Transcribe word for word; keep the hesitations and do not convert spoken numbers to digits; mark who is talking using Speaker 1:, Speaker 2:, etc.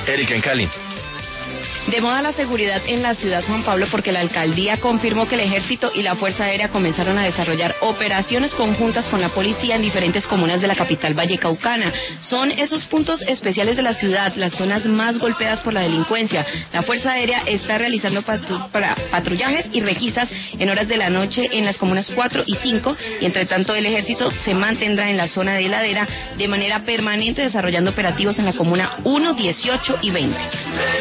Speaker 1: Erika, en Cali.
Speaker 2: De moda la seguridad en la ciudad, Juan Pablo, porque la alcaldía confirmó que el ejército y la Fuerza Aérea comenzaron a desarrollar operaciones conjuntas con la policía en diferentes comunas de la capital vallecaucana. Son esos puntos especiales de la ciudad, las zonas más golpeadas por la delincuencia. La Fuerza Aérea está realizando patru para patrullajes y requisas en horas de la noche en las comunas cuatro y cinco, y entre tanto el ejército se mantendrá en la zona de Ladera de manera permanente desarrollando operativos en la comuna uno, dieciocho y veinte.